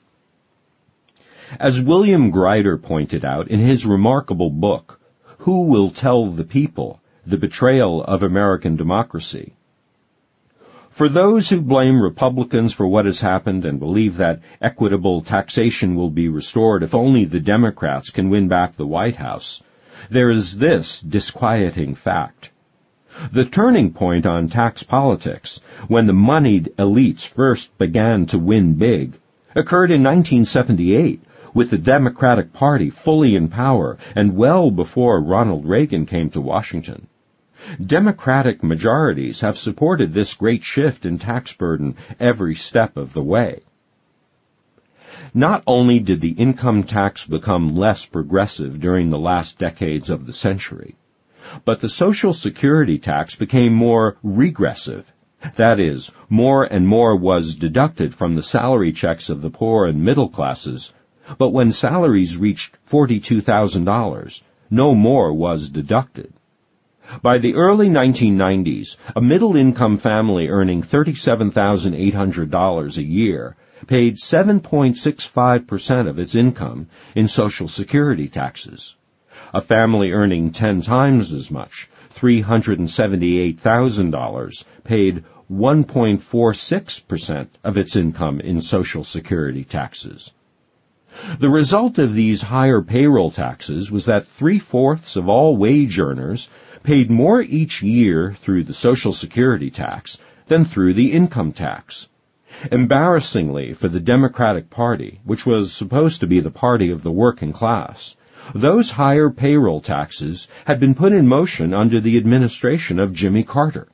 As William Greider pointed out in his remarkable book, Who Will Tell the People? The Betrayal of American Democracy, for those who blame Republicans for what has happened and believe that equitable taxation will be restored if only the Democrats can win back the White House, there is this disquieting fact. The turning point on tax politics, when the moneyed elites first began to win big, occurred in nineteen seventy-eight, with the Democratic Party fully in power and well before Ronald Reagan came to Washington. Democratic majorities have supported this great shift in tax burden every step of the way. Not only did the income tax become less progressive during the last decades of the century, but the Social Security tax became more regressive. That is, more and more was deducted from the salary checks of the poor and middle classes, but when salaries reached forty-two thousand dollars, no more was deducted. By the early nineteen nineties, a middle-income family earning thirty-seven thousand eight hundred dollars a year paid seven point six five percent of its income in Social Security taxes. A family earning ten times as much, three hundred seventy-eight thousand dollars, paid one point four six percent of its income in Social Security taxes. The result of these higher payroll taxes was that three-fourths of all wage earners paid more each year through the Social Security tax than through the income tax. Embarrassingly for the Democratic Party, which was supposed to be the party of the working class, those higher payroll taxes had been put in motion under the administration of Jimmy Carter.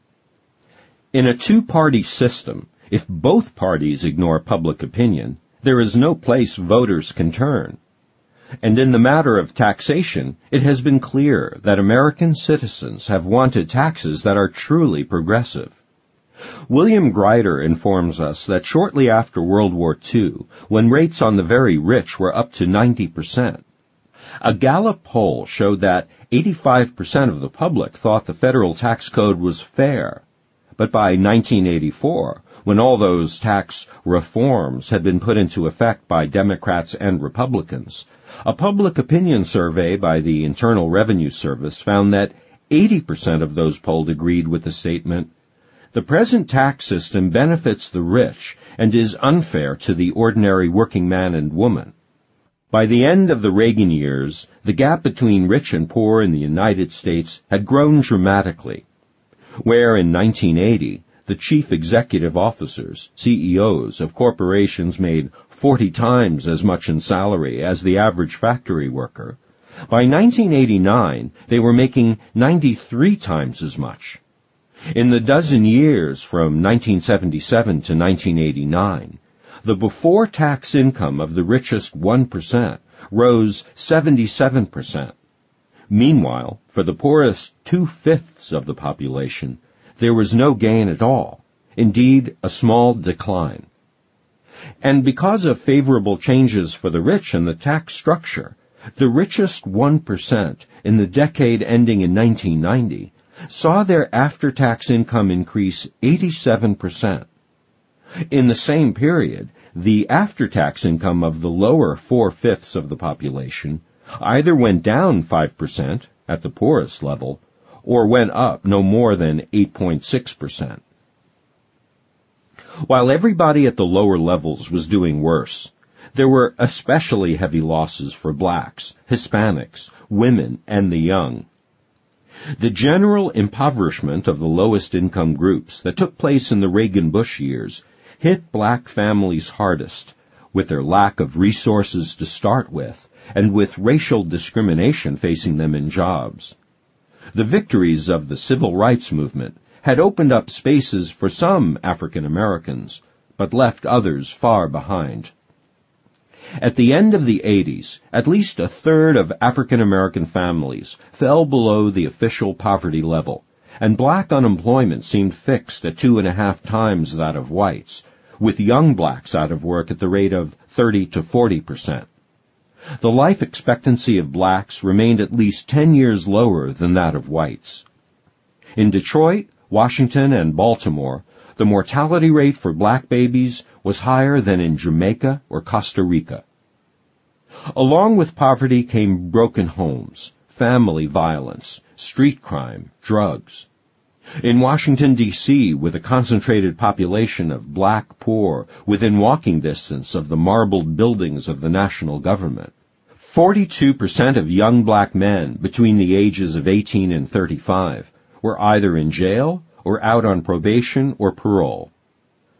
In a two-party system, if both parties ignore public opinion, there is no place voters can turn. And in the matter of taxation, it has been clear that American citizens have wanted taxes that are truly progressive. William Greider informs us that shortly after World War Two, when rates on the very rich were up to ninety percent, a Gallup poll showed that eighty-five percent of the public thought the federal tax code was fair. But by nineteen eighty-four, when all those tax reforms had been put into effect by Democrats and Republicans, a public opinion survey by the Internal Revenue Service found that eighty percent of those polled agreed with the statement, "The present tax system benefits the rich and is unfair to the ordinary working man and woman." By the end of the Reagan years, the gap between rich and poor in the United States had grown dramatically. Where in nineteen eighty, the chief executive officers, C E Os of corporations made forty times as much in salary as the average factory worker, by nineteen eighty-nine they were making ninety-three times as much. In the dozen years from nineteen seventy-seven to nineteen eighty-nine, the before-tax income of the richest one percent rose seventy-seven percent. Meanwhile, for the poorest two-fifths of the population, there was no gain at all, indeed a small decline. And because of favorable changes for the rich in the tax structure, the richest one percent in the decade ending in nineteen ninety saw their after-tax income increase eighty-seven percent. In the same period, the after-tax income of the lower four-fifths of the population either went down five percent at the poorest level or went up no more than eight point six percent. While everybody at the lower levels was doing worse, there were especially heavy losses for blacks, Hispanics, women, and the young. The general impoverishment of the lowest income groups that took place in the Reagan-Bush years hit black families hardest, with their lack of resources to start with, and with racial discrimination facing them in jobs. The victories of the civil rights movement had opened up spaces for some African Americans, but left others far behind. At the end of the eighties, at least a third of African American families fell below the official poverty level, and black unemployment seemed fixed at two and a half times that of whites, with young blacks out of work at the rate of thirty to forty percent. The life expectancy of blacks remained at least ten years lower than that of whites. In Detroit, Washington, and Baltimore, the mortality rate for black babies was higher than in Jamaica or Costa Rica. Along with poverty came broken homes, family violence, street crime, drugs. In Washington, D C, with a concentrated population of black poor within walking distance of the marbled buildings of the national government, forty-two percent of young black men between the ages of eighteen and thirty-five were either in jail or out on probation or parole.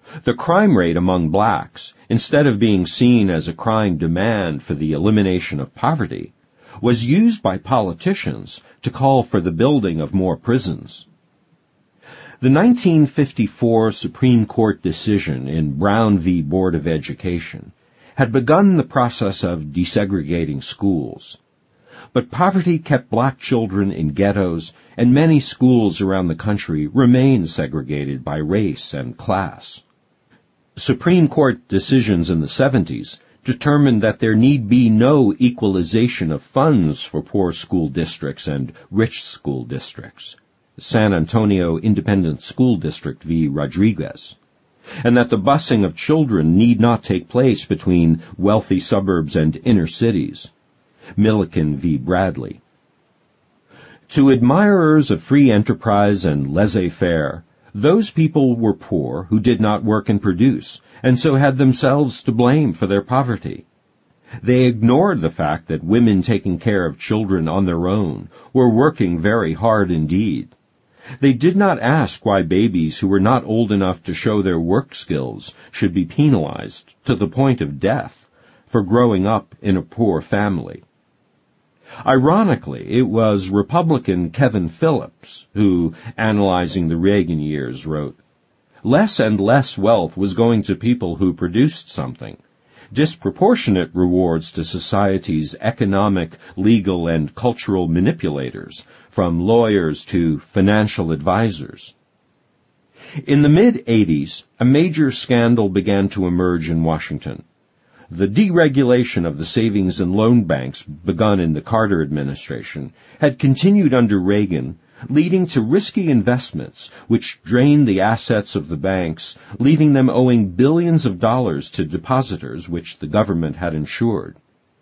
The crime rate among blacks, instead of being seen as a crying demand for the elimination of poverty, was used by politicians to call for the building of more prisons. The nineteen fifty-four Supreme Court decision in Brown v. Board of Education had begun the process of desegregating schools. But poverty kept black children in ghettos, and many schools around the country remain segregated by race and class. Supreme Court decisions in the seventies determined that there need be no equalization of funds for poor school districts and rich school districts, San Antonio Independent School District v. Rodriguez, and that the busing of children need not take place between wealthy suburbs and inner cities, Milliken v. Bradley. To admirers of free enterprise and laissez-faire, those people were poor who did not work and produce, and so had themselves to blame for their poverty. They ignored the fact that women taking care of children on their own were working very hard indeed. They did not ask why babies who were not old enough to show their work skills should be penalized to the point of death for growing up in a poor family. Ironically, it was Republican Kevin Phillips who, analyzing the Reagan years, wrote, "Less and less wealth was going to people who produced something. Disproportionate rewards to society's economic, legal, and cultural manipulators, from lawyers to financial advisors." In the mid-eighties, a major scandal began to emerge in Washington. The deregulation of the savings and loan banks begun in the Carter administration had continued under Reagan, leading to risky investments which drained the assets of the banks, leaving them owing billions of dollars to depositors which the government had insured.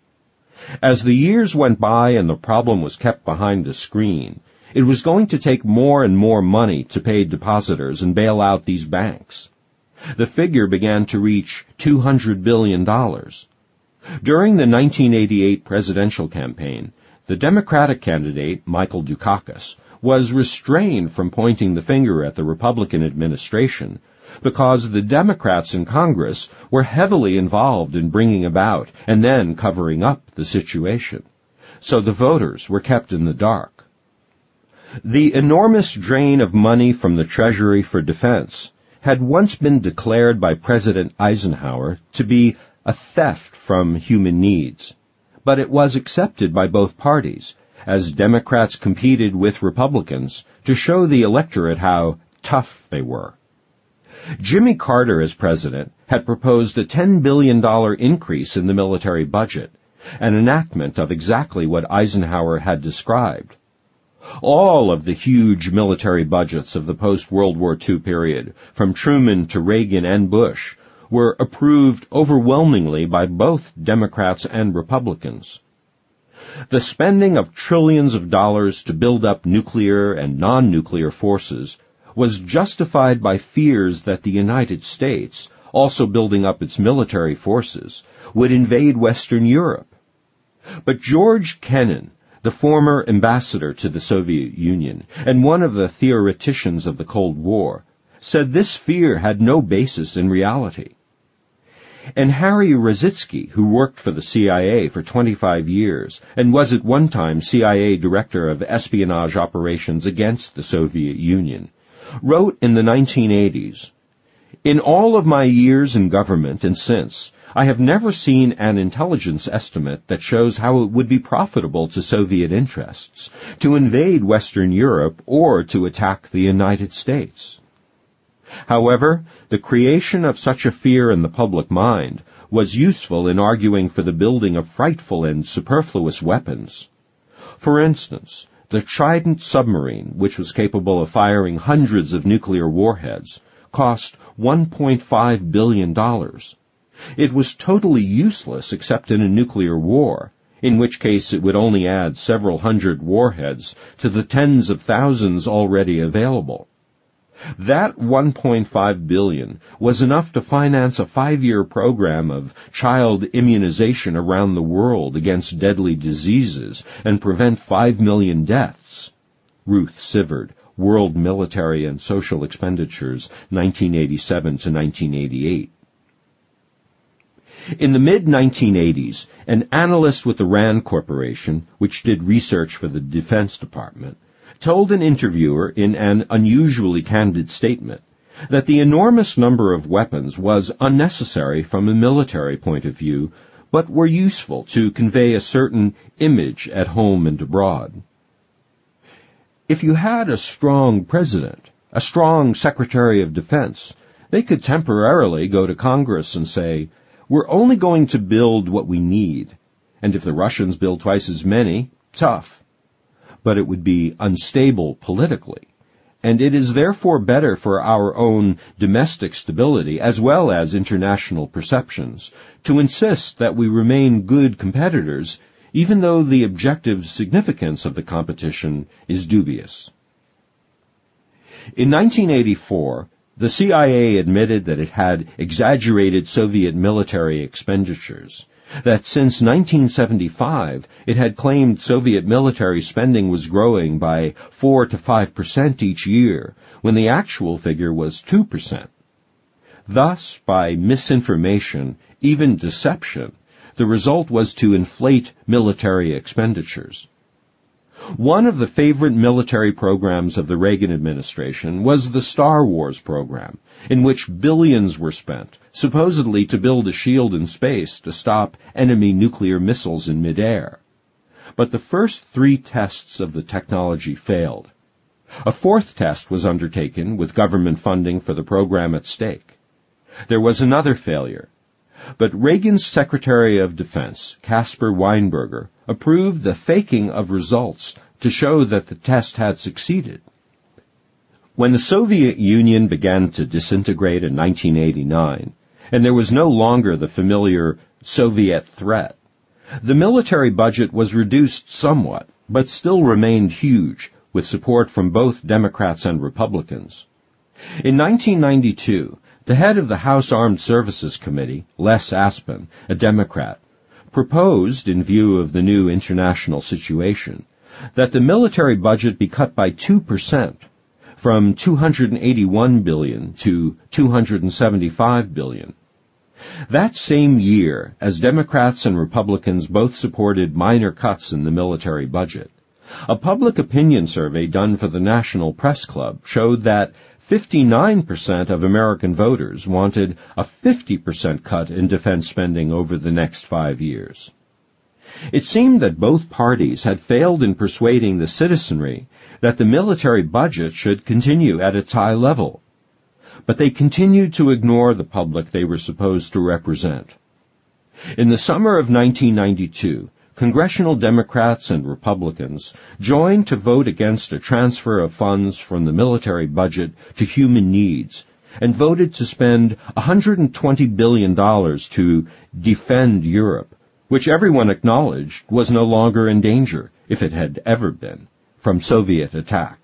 As the years went by and the problem was kept behind the screen, it was going to take more and more money to pay depositors and bail out these banks. The figure began to reach two hundred billion dollars. During the nineteen eighty-eight presidential campaign, the Democratic candidate, Michael Dukakis, was restrained from pointing the finger at the Republican administration because the Democrats in Congress were heavily involved in bringing about and then covering up the situation. So the voters were kept in the dark. The enormous drain of money from the Treasury for defense had once been declared by President Eisenhower to be a theft from human needs, but it was accepted by both parties as Democrats competed with Republicans to show the electorate how tough they were. Jimmy Carter, as president, had proposed a ten billion dollars increase in the military budget, an enactment of exactly what Eisenhower had described. All of the huge military budgets of the post-World War Two period, from Truman to Reagan and Bush, were approved overwhelmingly by both Democrats and Republicans. The spending of trillions of dollars to build up nuclear and non-nuclear forces was justified by fears that the United States, also building up its military forces, would invade Western Europe. But George Kennan, the former ambassador to the Soviet Union and one of the theoreticians of the Cold War, said this fear had no basis in reality. And Harry Rositzky, who worked for the C I A for twenty-five years and was at one time C I A director of espionage operations against the Soviet Union, wrote in the nineteen eighties, "In all of my years in government and since, I have never seen an intelligence estimate that shows how it would be profitable to Soviet interests to invade Western Europe or to attack the United States." However, the creation of such a fear in the public mind was useful in arguing for the building of frightful and superfluous weapons. For instance, the Trident submarine, which was capable of firing hundreds of nuclear warheads, cost one point five billion dollars. It was totally useless except in a nuclear war, in which case it would only add several hundred warheads to the tens of thousands already available. That one point five billion dollars was enough to finance a five-year program of child immunization around the world against deadly diseases and prevent five million deaths. Ruth Sivard, World Military and Social Expenditures, nineteen eighty-seven to nineteen eighty-eight. In the mid nineteen eighties, an analyst with the RAND Corporation, which did research for the Defense Department, told an interviewer in an unusually candid statement that the enormous number of weapons was unnecessary from a military point of view, but were useful to convey a certain image at home and abroad. If you had a strong president, a strong Secretary of Defense, they could temporarily go to Congress and say, "We're only going to build what we need, and if the Russians build twice as many, tough." But it would be unstable politically, and it is therefore better for our own domestic stability as well as international perceptions to insist that we remain good competitors, even though the objective significance of the competition is dubious. In nineteen eighty-four, the C I A admitted that it had exaggerated Soviet military expenditures, that since nineteen seventy-five it had claimed Soviet military spending was growing by four to five percent each year, when the actual figure was two percent. Thus, by misinformation, even deception, the result was to inflate military expenditures. One of the favorite military programs of the Reagan administration was the Star Wars program, in which billions were spent, supposedly to build a shield in space to stop enemy nuclear missiles in midair. But the first three tests of the technology failed. A fourth test was undertaken with government funding for the program at stake. There was another failure. But Reagan's Secretary of Defense, Caspar Weinberger, approved the faking of results to show that the test had succeeded. When the Soviet Union began to disintegrate in nineteen eighty-nine, and there was no longer the familiar Soviet threat, the military budget was reduced somewhat, but still remained huge, with support from both Democrats and Republicans. In nineteen ninety-two, the head of the House Armed Services Committee, Les Aspin, a Democrat, proposed, in view of the new international situation, that the military budget be cut by two percent, from two hundred eighty-one billion dollars to two hundred seventy-five billion dollars. That same year, as Democrats and Republicans both supported minor cuts in the military budget, a public opinion survey done for the National Press Club showed that fifty-nine percent of American voters wanted a fifty percent cut in defense spending over the next five years. It seemed that both parties had failed in persuading the citizenry that the military budget should continue at its high level, but they continued to ignore the public they were supposed to represent. In the summer of nineteen ninety-two, Congressional Democrats and Republicans joined to vote against a transfer of funds from the military budget to human needs and voted to spend one hundred twenty billion dollars to defend Europe, which everyone acknowledged was no longer in danger, if it had ever been, from Soviet attack.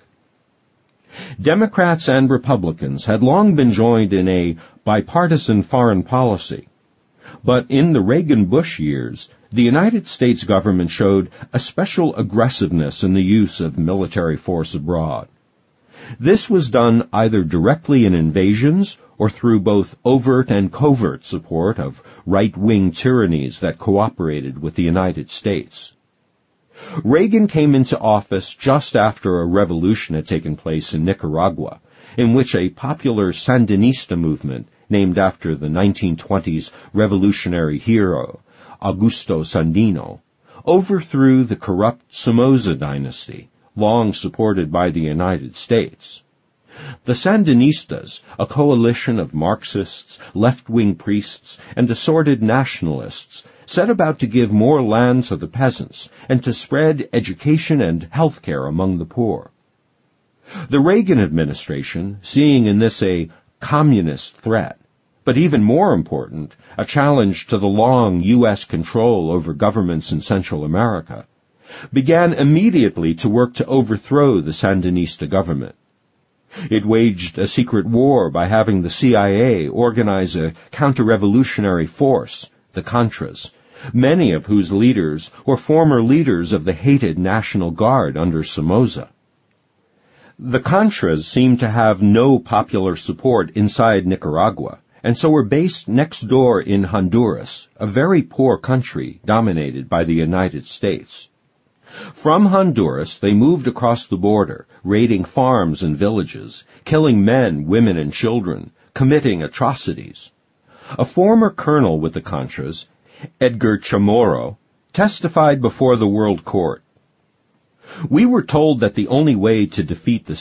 Democrats and Republicans had long been joined in a bipartisan foreign policy, but in the Reagan-Bush years, the United States government showed a special aggressiveness in the use of military force abroad. This was done either directly in invasions or through both overt and covert support of right-wing tyrannies that cooperated with the United States. Reagan came into office just after a revolution had taken place in Nicaragua, in which a popular Sandinista movement, named after the nineteen twenties revolutionary hero, Augusto Sandino, overthrew the corrupt Somoza dynasty, long supported by the United States. The Sandinistas, a coalition of Marxists, left-wing priests, and assorted nationalists, set about to give more land to the peasants and to spread education and health care among the poor. The Reagan administration, seeing in this a communist threat, but even more important, a challenge to the long U S control over governments in Central America, began immediately to work to overthrow the Sandinista government. It waged a secret war by having the C I A organize a counter-revolutionary force, the Contras, many of whose leaders were former leaders of the hated National Guard under Somoza. The Contras seemed to have no popular support inside Nicaragua, and so were based next door in Honduras, a very poor country dominated by the United States. From Honduras, they moved across the border, raiding farms and villages, killing men, women, and children, committing atrocities. A former colonel with the Contras, Edgar Chamorro, testified before the World Court. We were told that the only way to defeat the